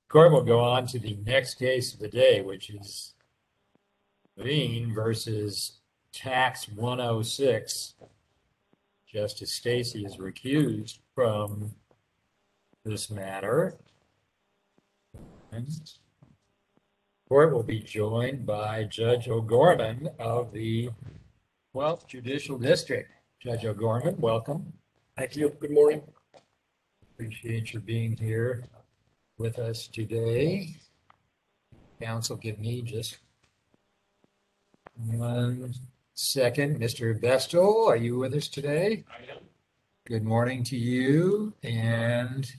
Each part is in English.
Court will go on to the next case of the day, which is Levine versus Tax 106. Justice Stacey is recused from this matter. Court will be joined by Judge O'Gorman of the 12th Judicial District. Judge O'Gorman, welcome. Thank you. Good morning. Appreciate your being here with us today. Counsel, give me just 1 second. Mr. Vestal, are you with us today? I am. Good morning to you. And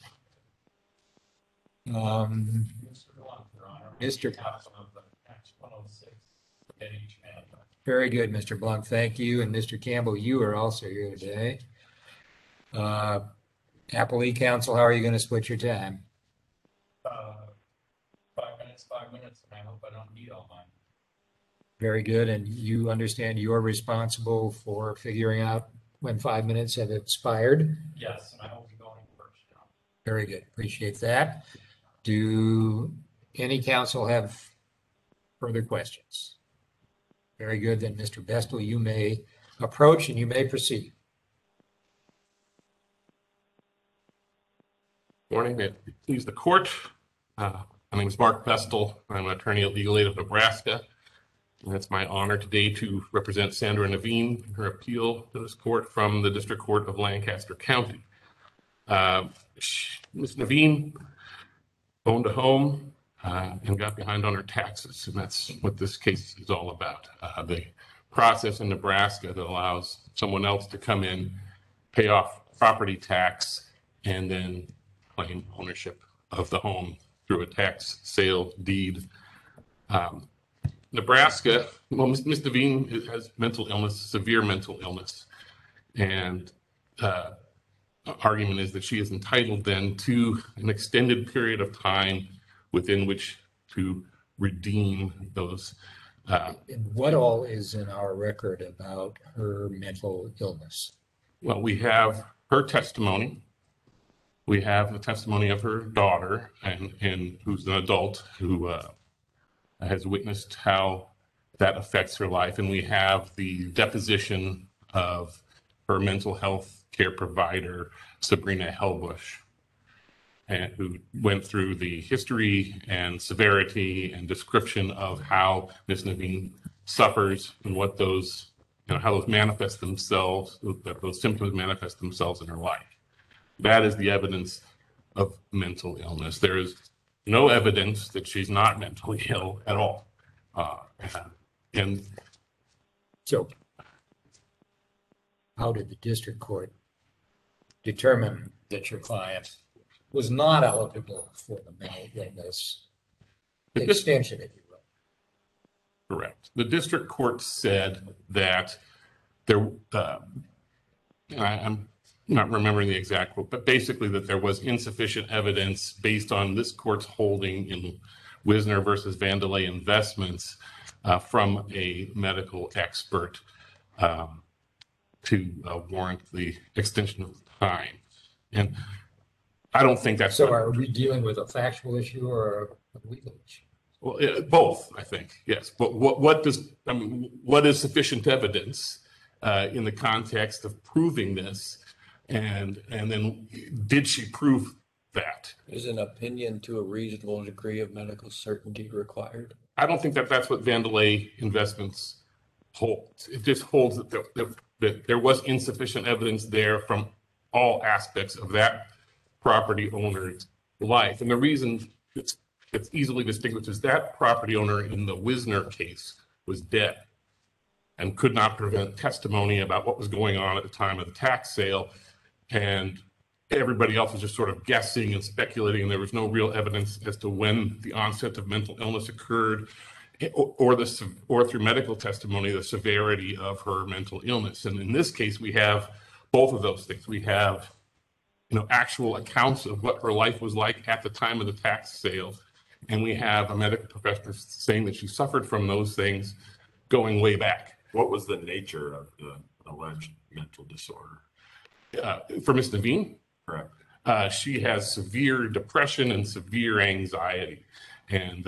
Mr. Very good, Mr. Blunt. Thank you. And Mr. Campbell, you are also here today. Appellee Counsel, how are you going to split your time? 5 minutes, and I hope I don't need all mine. Very good. And you understand you're responsible for figuring out when 5 minutes have expired? Yes, and I will be going first. Very good. Appreciate that. Do any counsel have further questions? Very good. Then, Mr. Vestal, you may approach and you may proceed. Morning. Please the court. My name is Mark Vestal. I'm an attorney at Legal Aid of Nebraska. And it's my honor today to represent Sandra Levine in her appeal to this court from the District Court of Lancaster County. Ms. Levine owned a home and got behind on her taxes, and that's what this case is all about. The process in Nebraska that allows someone else to come in, pay off property tax, and then claim ownership of the home through a tax sale deed. Nebraska, well, Ms. Levine has mental illness, severe mental illness, and argument is that she is entitled then to an extended period of time within which to redeem those. And what all is in our record about her mental illness? Well, we have her testimony. We have the testimony of her daughter, and who's an adult who has witnessed how that affects her life. And we have the deposition of her mental health care provider, Sabrina Helbush, and who went through the history and severity and description of how Ms. Levine suffers and what those, how those manifest themselves, that those symptoms manifest themselves in her life. That is the evidence of mental illness. There is no evidence that she's not mentally ill at all. And so, how did the district court determine that your client was not eligible for the mental illness extension, if you will? Correct. The district court said that there, I'm not remembering the exact quote, but basically that there was insufficient evidence based on this court's holding in Wisner versus Vandelay Investments from a medical expert to warrant the extension of time. And I don't think that's... So are we dealing with a factual issue or a legal issue? Well, both, I think, yes. But what is sufficient evidence in the context of proving this? And then did she prove that? Is an opinion to a reasonable degree of medical certainty required? I don't think that that's what Vandelay Investments holds. It just holds that there was insufficient evidence there from all aspects of that property owner's life. And the reason it's easily distinguished is that property owner in the Wisner case was dead and could not prevent testimony about what was going on at the time of the tax sale. And everybody else was just sort of guessing and speculating, and there was no real evidence as to when the onset of mental illness occurred, or through medical testimony, the severity of her mental illness. And in this case, we have both of those things. We have, actual accounts of what her life was like at the time of the tax sale, and we have a medical professional saying that she suffered from those things going way back. What was the nature of the alleged mental disorder? For Ms. Levine? Correct. She has severe depression and severe anxiety, and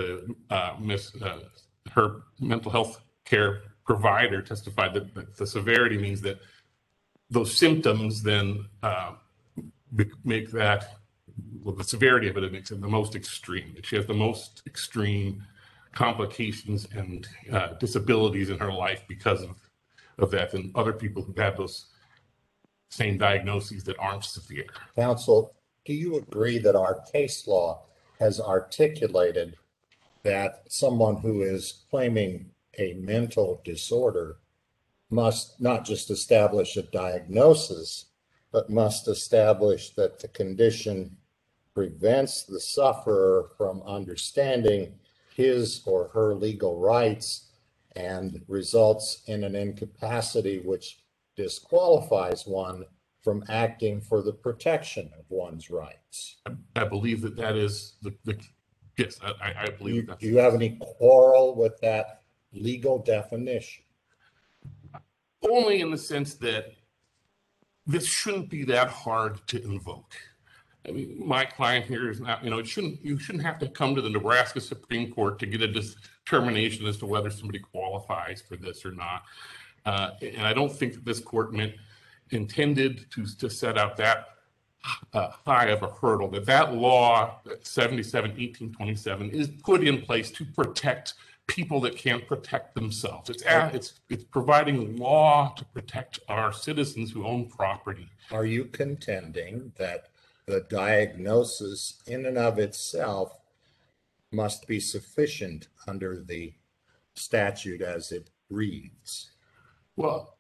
her mental health care provider testified that the severity means that those symptoms then make that, well, the severity of it makes it the most extreme. She has the most extreme complications and disabilities in her life because of that, and other people who have those same diagnoses that aren't severe. Counsel, do you agree that our case law has articulated that someone who is claiming a mental disorder must not just establish a diagnosis, but must establish that the condition prevents the sufferer from understanding his or her legal rights and results in an incapacity which disqualifies one from acting for the protection of one's rights? I believe that is yes, I believe that. Do you have any quarrel with that legal definition? Only in the sense that this shouldn't be that hard to invoke. I mean, my client here is not, you shouldn't have to come to the Nebraska Supreme Court to get a determination as to whether somebody qualifies for this or not. And I don't think that this court intended to set out that high of a hurdle, that law 77-1827 is put in place to protect people that can't protect themselves. It's providing law to protect our citizens who own property. Are you contending that the diagnosis in and of itself must be sufficient under the statute as it reads? Well,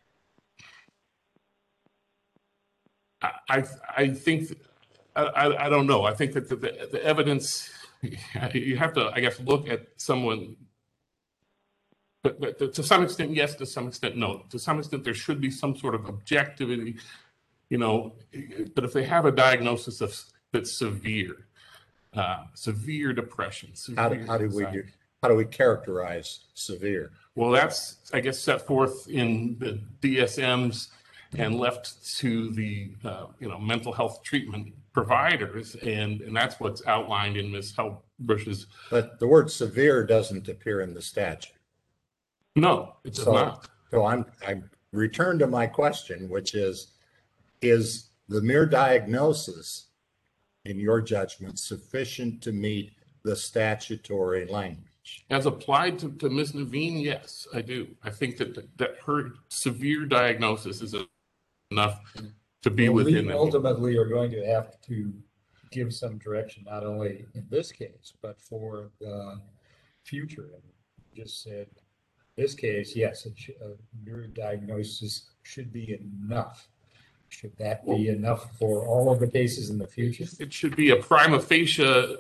I think, I don't know. I think that the evidence, you have to, I guess, look at someone, but to some extent, yes, to some extent, no. To some extent, there should be some sort of objectivity, but if they have a diagnosis that's severe depression, How do we characterize severe? Well, that's, I guess, set forth in the DSMs and left to the mental health treatment providers, and that's what's outlined in Ms. Helbush's. But the word severe doesn't appear in the statute. No, it does not. So I return to my question, which is the mere diagnosis, in your judgment, sufficient to meet the statutory language? As applied to Ms. Naveen, yes, I do. I think that her severe diagnosis is enough to be within. We ultimately are going to have to give some direction, not only in this case, but for the future. And you just said, this case, yes, a mere diagnosis should be enough. Should that be enough for all of the cases in the future? It should be a prima facie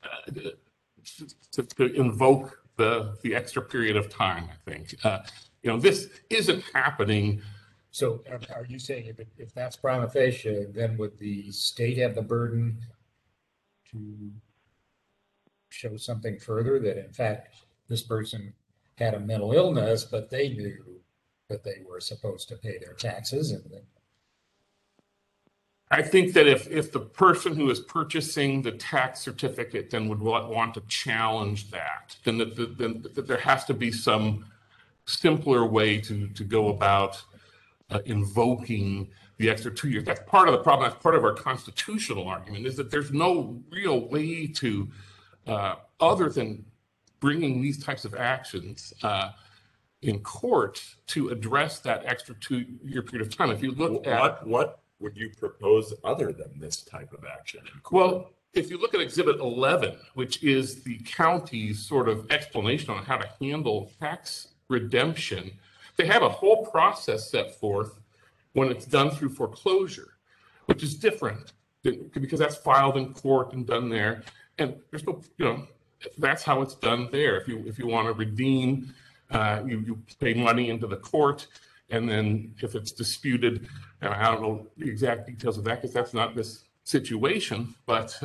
to invoke the extra period of time, I think. This isn't happening. So are you saying if that's prima facie, then would the state have the burden to show something further, that in fact this person had a mental illness, but they knew that they were supposed to pay their taxes? And then I think that if the person who is purchasing the tax certificate then would want to challenge that, then that there has to be some simpler way to go about invoking the extra 2 years. That's part of the problem. That's part of our constitutional argument, is that there's no real way to, other than bringing these types of actions in court, to address that extra 2 year period of time. If you look at what would you propose other than this type of action? Well, if you look at Exhibit 11, which is the county's sort of explanation on how to handle tax redemption, they have a whole process set forth when it's done through foreclosure, which is different because that's filed in court and done there. And there's no, that's how it's done there. If you want to redeem, you pay money into the court. And then if it's disputed, and I don't know the exact details of that because that's not this situation, but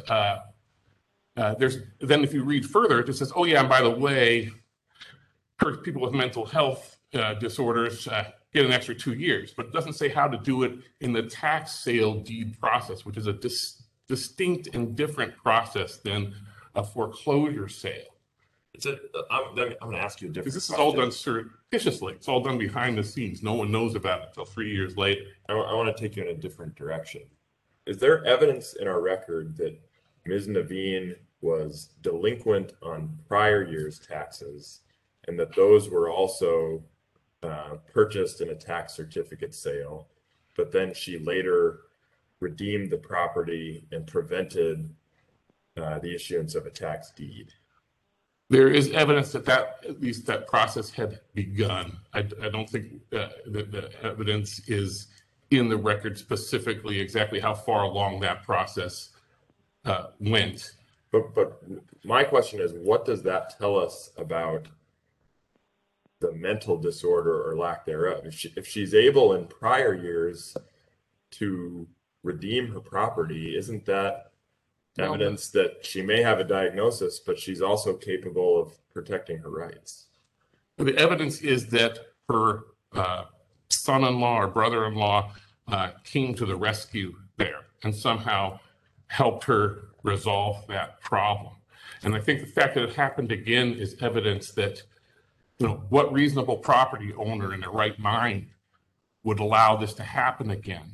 then if you read further, it just says, oh yeah, and by the way, people with mental health disorders get an extra 2 years, but it doesn't say how to do it in the tax sale deed process, which is a distinct and different process than a foreclosure sale. I'm going to ask you a different Because this is all question. done surreptitiously. It's all done behind the scenes. No one knows about it until 3 years later. I want to take you in a different direction. Is there evidence in our record that Ms. Naveen was delinquent on prior year's taxes and that those were also purchased in a tax certificate sale, but then she later redeemed the property and prevented the issuance of a tax deed? There is evidence that at least that process had begun. I don't think the evidence is in the record specifically exactly how far along that process went. But my question is, what does that tell us about the mental disorder or lack thereof? If she's able in prior years to redeem her property, isn't that evidence that she may have a diagnosis, but she's also capable of protecting her rights? The evidence is that her son-in-law or brother-in-law came to the rescue there and somehow helped her resolve that problem. And I think the fact that it happened again is evidence that, what reasonable property owner in their right mind would allow this to happen again?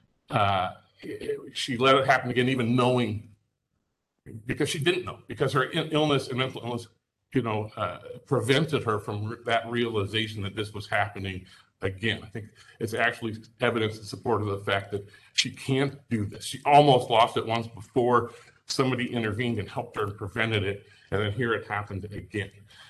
She let it happen again, even knowing, because she didn't know, because her illness and mental illness, prevented her from that realization that this was happening again. I think it's actually evidence in support of the fact that she can't do this. She almost lost it once before. Somebody intervened and helped her and prevented it, and then here it happened again.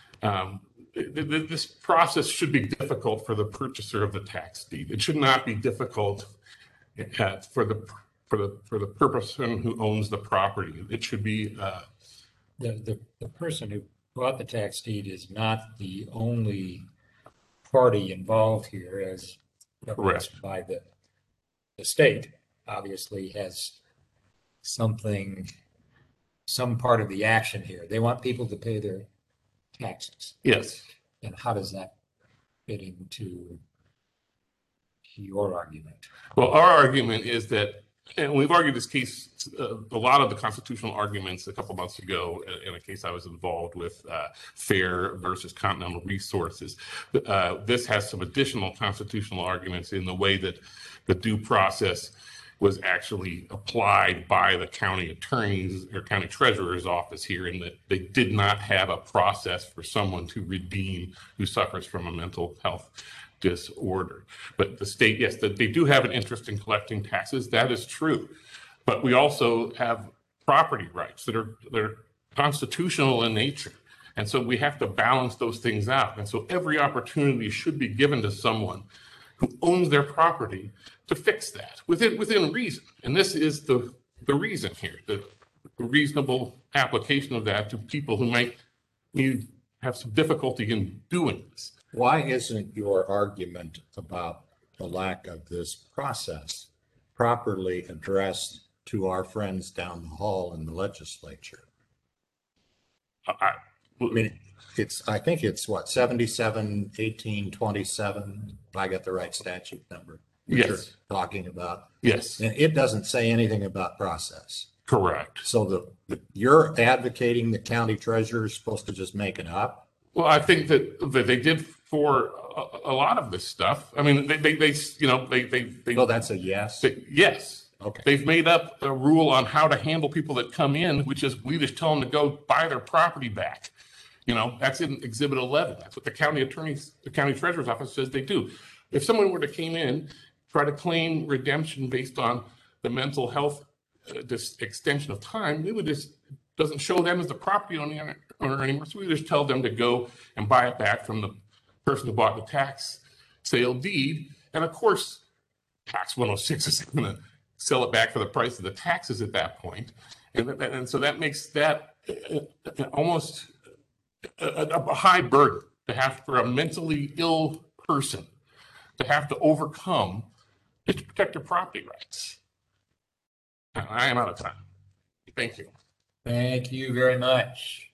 This process should be difficult for the purchaser of the tax deed. It should not be difficult for the person who owns the property. It should be The person who bought the tax deed is not the only party involved here, as referenced by the state. Obviously has some part of the action here. They want people to pay their taxes. yes. And how does that fit into your argument? Well, our argument is that, and we've argued this case, a lot of the constitutional arguments a couple months ago in a case I was involved with, Fair versus Continental Resources. This has some additional constitutional arguments in the way that the due process was actually applied by the county attorney's or county treasurer's office here, in that they did not have a process for someone to redeem who suffers from a mental health disorder. But the state, yes, that they do have an interest in collecting taxes. That is true. But we also have property rights that are constitutional in nature. And so we have to balance those things out. And so every opportunity should be given to someone who owns their property to fix that within reason. And this is the reason here, the reasonable application of that to people who might have some difficulty in doing this. Why isn't your argument about the lack of this process properly addressed to our friends down the hall in the legislature? I mean, I think it's what, 77, 18, 27, if I got the right statute number. Yes. You're talking about. Yes, And it doesn't say anything about process. correct. So you're advocating the county treasurer is supposed to just make it up? Well, I think that they did for a lot of this stuff. I mean, Well, that's a yes. yes. Okay. They've made up a rule on how to handle people that come in, which is we just tell them to go buy their property back. That's in Exhibit 11. That's what the county treasurer's office says they do. If someone were to come in, try to claim redemption based on the mental health this extension of time, we would just doesn't show them as the property owner anymore. So we just tell them to go and buy it back from the person who bought the tax sale deed. And of course, Tax 106 is going to sell it back for the price of the taxes at that point. And so that makes that almost a high burden to have for a mentally ill person to have to overcome just to protect their property rights. I am out of time. Thank you. Thank you very much.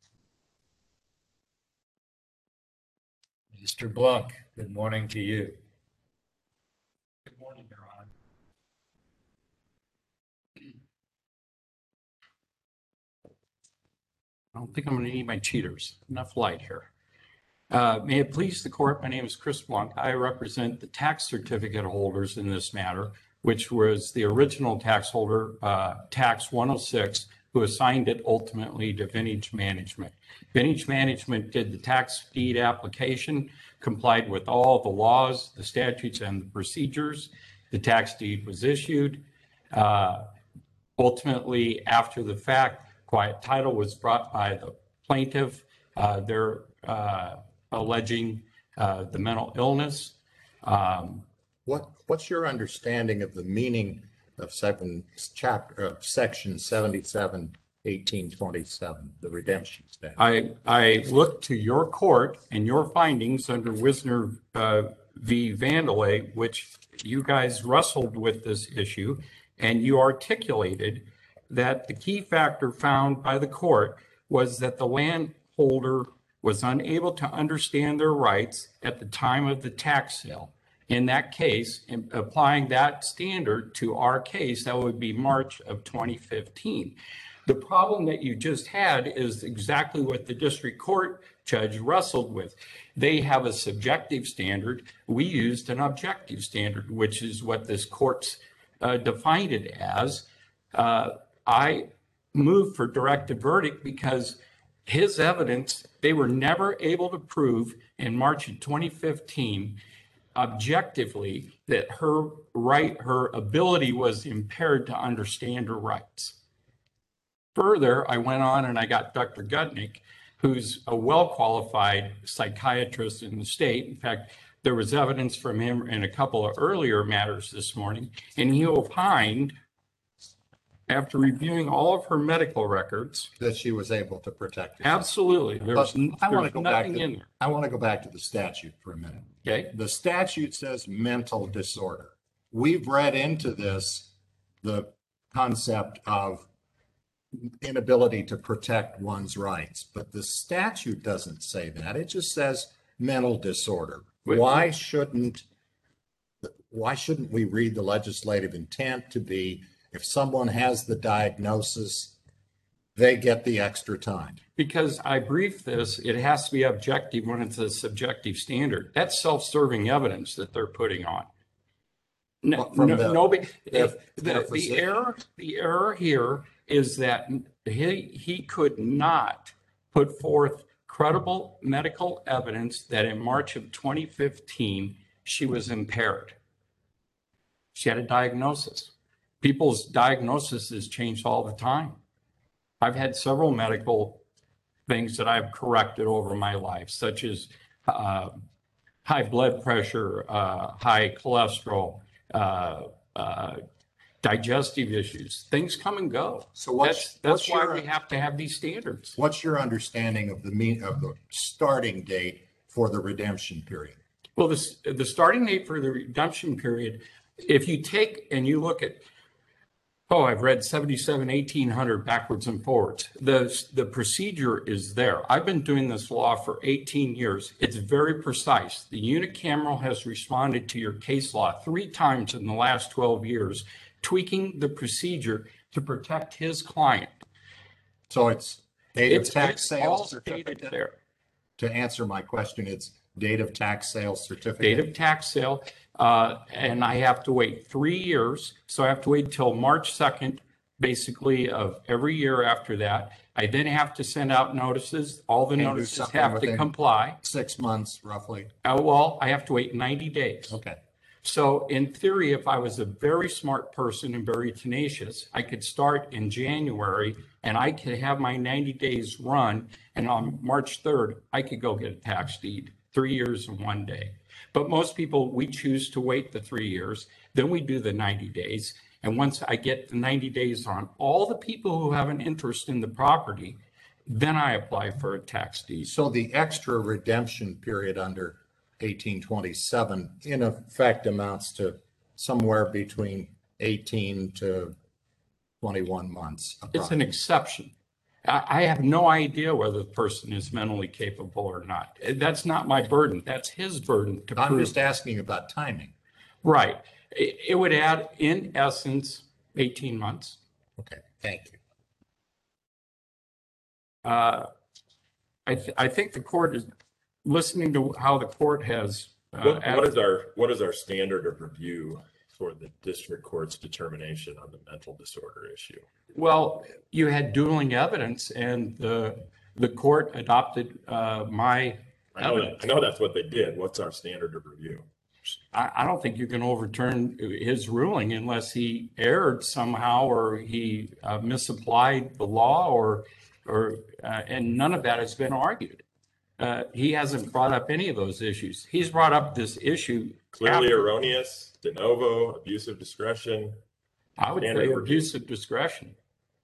Mr. Blanc, good morning to you. Good morning, Your Honor. I don't think I'm going to need my cheaters. Enough light here. May it please the court, my name is Chris Blanc. I represent the tax certificate holders in this matter, which was the original tax holder, Tax 106, who assigned it ultimately to Vintage Management. Vintage Management did the tax deed application, complied with all the laws, the statutes, and the procedures. The tax deed was issued. Ultimately, after the fact, quiet title was brought by the plaintiff. They're alleging the mental illness. What's your understanding of the meaning of section 77, 1827, the redemption statute? I look to your court and your findings under Wisner v. Vandalay, which you guys wrestled with this issue, and you articulated that the key factor found by the court was that the landholder was unable to understand their rights at the time of the tax sale. In that case, in applying that standard to our case, that would be March of 2015. The problem that you just had is exactly what the district court judge wrestled with. They have a subjective standard. We used an objective standard, which is what this court's defined it as. I moved for directed verdict because his evidence, they were never able to prove in March of 2015 objectively that her ability was impaired to understand her rights. Further, I went on and I got Dr. Gutnick, who's a well-qualified psychiatrist in the state. In fact, there was evidence from him in a couple of earlier matters this morning, and he opined, after reviewing all of her medical records, that she was able to protect herself. absolutely, there's I want to go back nothing in there. I want to go back to the statute for a minute. Okay. The statute says mental disorder. We've read into this the concept of inability to protect one's rights, but the statute doesn't say that. It just says mental disorder. Why shouldn't we read the legislative intent to be, if someone has the diagnosis, they get the extra time? Because I briefed this, it has to be objective when it's a subjective standard. That's self-serving evidence that they're putting on. The error here is that he could not put forth credible medical evidence that in March of 2015, she was impaired. She had a diagnosis. People's diagnoses change all the time. I've had several medical things that I've corrected over my life, such as high blood pressure, high cholesterol, digestive issues. Things come and go. So that's why we have to have these standards. What's your understanding of the starting date for the redemption period? Well, the starting date for the redemption period, if you take and you look at, I've read 77, 1800 backwards and forwards. The procedure is there. I've been doing this law for 18 years. It's very precise. The unicameral has responded to your case law 3 times in the last 12 years, tweaking the procedure to protect his client. So it's date of tax sale all certificate. stated there. To answer my question, it's date of tax sale certificate. Date of tax sale, and I have to wait 3 years. So I have to wait till March 2nd, basically, of every year after that. I then have to send out notices. All the And do notices something have to within comply. 6 months, roughly. Well, I have to wait 90 days. Okay. So in theory, if I was a very smart person and very tenacious, I could start in January and I could have my 90 days run. And on March 3rd, I could go get a tax deed, 3 years and 1 day. But most people, we choose to wait the 3 years. Then we do the 90 days. And once I get the 90 days on all the people who have an interest in the property, then I apply for a tax deed. So the extra redemption period under 1827 in effect amounts to somewhere between 18 to 21 months. It's an exception. I have no idea whether the person is mentally capable or not. That's not my burden. That's his burden to I'm prove. just asking about timing. Right. It would add, in essence, 18 months. Okay, thank you. I think the court is listening to how the court has. What is our standard of review for the district court's determination on the mental disorder issue? Well, you had dueling evidence, and the court adopted my evidence. I know that's what they did. What's our standard of review? I don't think you can overturn his ruling unless he erred somehow or he misapplied the law and none of that has been argued. He hasn't brought up any of those issues. He's brought up this issue. Clearly erroneous, de novo, abuse of discretion. I would say abuse of discretion.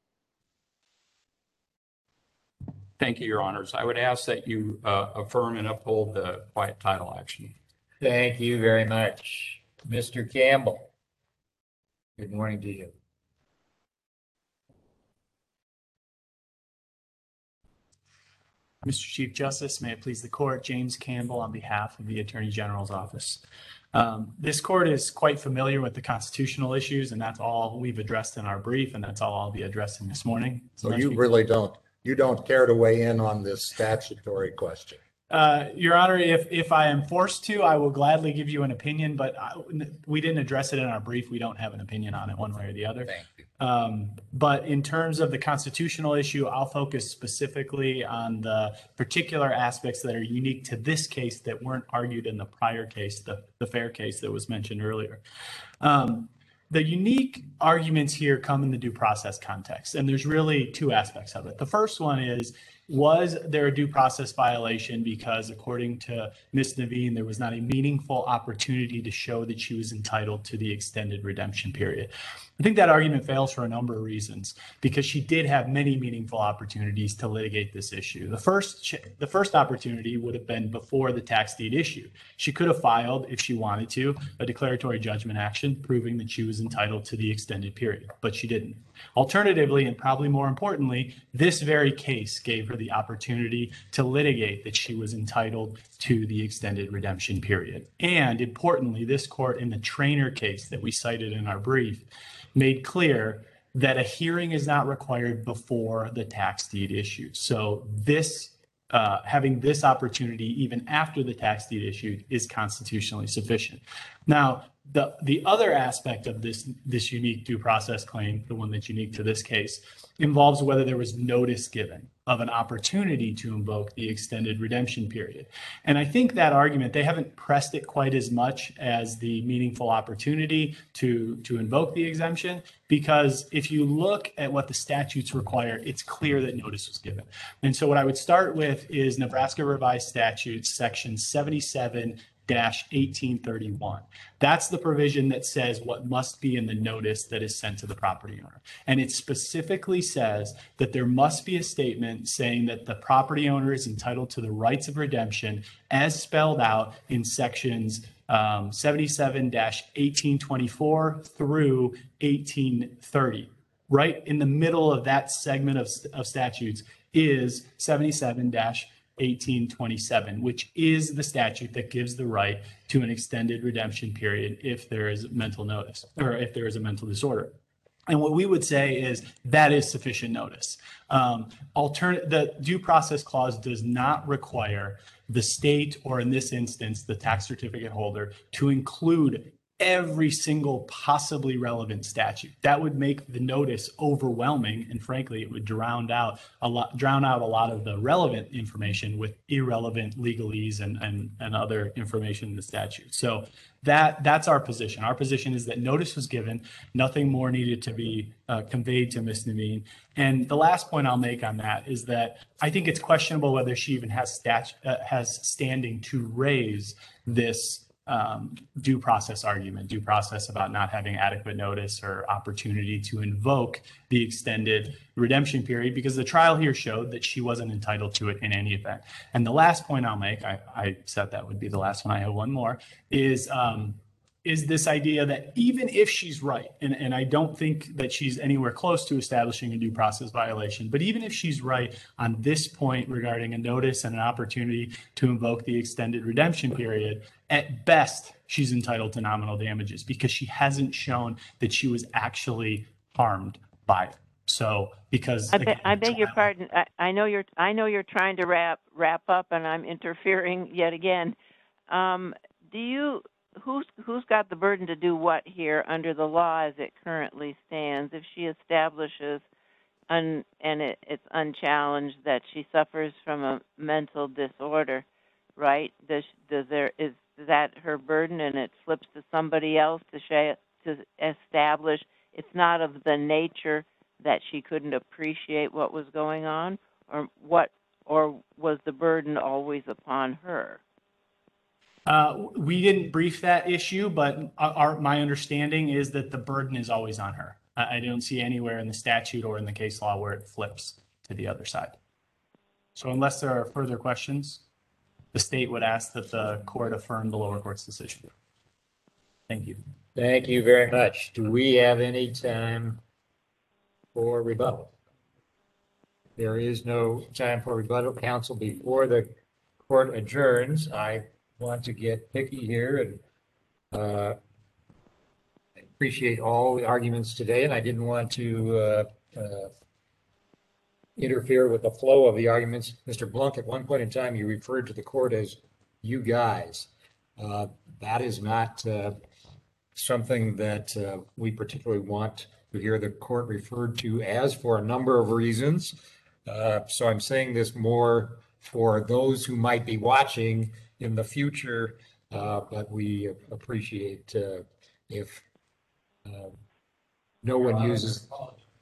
Thank you, Your Honors. I would ask that you affirm and uphold the quiet title action. Thank you very much. Mr. Campbell. Good morning to you. Mr. Chief Justice, may it please the court, James Campbell on behalf of the Attorney General's office. This court is quite familiar with the constitutional issues, and that's all we've addressed in our brief, and that's all I'll be addressing this morning. So you don't care to weigh in on this statutory question? Your Honor, if I am forced to, I will gladly give you an opinion, but we didn't address it in our brief. We don't have an opinion on it one way or the other. Thank you. But in terms of the constitutional issue, I'll focus specifically on the particular aspects that are unique to this case that weren't argued in the prior case, the Fair case that was mentioned earlier. The unique arguments here come in the due process context, and there's really two aspects of it. The first one is, was there a due process violation because, according to Ms. Naveen, there was not a meaningful opportunity to show that she was entitled to the extended redemption period? I think that argument fails for a number of reasons, because she did have many meaningful opportunities to litigate this issue. The first opportunity would have been before the tax deed issue. She could have filed, if she wanted to, a declaratory judgment action proving that she was entitled to the extended period, but she didn't. Alternatively, and probably more importantly, this very case gave her the opportunity to litigate that she was entitled to the extended redemption period. And importantly, this court in the Traynor case that we cited in our brief made clear that a hearing is not required before the tax deed issue. So having this opportunity even after the tax deed issued is constitutionally sufficient. Now, the other aspect of this unique due process claim, the one that's unique to this case, involves whether there was notice given of an opportunity to invoke the extended redemption period. And I think that argument, they haven't pressed it quite as much as the meaningful opportunity to invoke the exemption, because if you look at what the statutes require, it's clear that notice was given. And so what I would start with is Nebraska Revised Statutes, section 77-1831. That's the provision that says what must be in the notice that is sent to the property owner. And it specifically says that there must be a statement saying that the property owner is entitled to the rights of redemption as spelled out in sections 77-1824 through 1830. Right in the middle of that segment of statutes is 77-1827, which is the statute that gives the right to an extended redemption period if there is mental notice or if there is a mental disorder. And what we would say is that is sufficient notice. The due process clause does not require the state, or in this instance, the tax certificate holder, to include every single possibly relevant statute. That would make the notice overwhelming, and frankly, it would drown out a lot of the relevant information with irrelevant legalese and other information in the statute. So that's our position. Our position is that notice was given, nothing more needed to be conveyed to Ms. Naveen. And the last point I'll make on that is that I think it's questionable whether she even has standing to raise this due process argument, due process about not having adequate notice or opportunity to invoke the extended redemption period, because the trial here showed that she wasn't entitled to it in any event. And the last point I'll make, I said that would be the last one, I have one more, is this idea that even if she's right, and I don't think that she's anywhere close to establishing a due process violation, but even if she's right on this point regarding a notice and an opportunity to invoke the extended redemption period, at best, she's entitled to nominal damages because she hasn't shown that she was actually harmed by it. So, because I beg your pardon. I know you're trying to wrap up, and I'm interfering yet again. Who's got the burden to do what here under the law as it currently stands? If she establishes and it's unchallenged that she suffers from a mental disorder, right? Is that her burden, and it flips to somebody else to establish it's not of the nature that she couldn't appreciate what was going on, or was the burden always upon her? We didn't brief that issue, but my understanding is that the burden is always on her. I don't see anywhere in the statute or in the case law where it flips to the other side. So unless there are further questions, the state would ask that the court affirm the lower court's decision. Thank you. Thank you very much. Do we have any time for rebuttal? There is no time for rebuttal. Counsel, before the court adjourns, I want to get picky here and appreciate all the arguments today, and I didn't want to interfere with the flow of the arguments. Mr. Blunk, at one point in time, you referred to the court as "you guys." That is not something that we particularly want to hear the court referred to as, for a number of reasons. So I'm saying this more for those who might be watching in the future, but we appreciate if no one uses.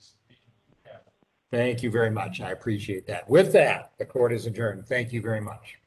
Thank you very much. I appreciate that. With that, the court is adjourned. Thank you very much.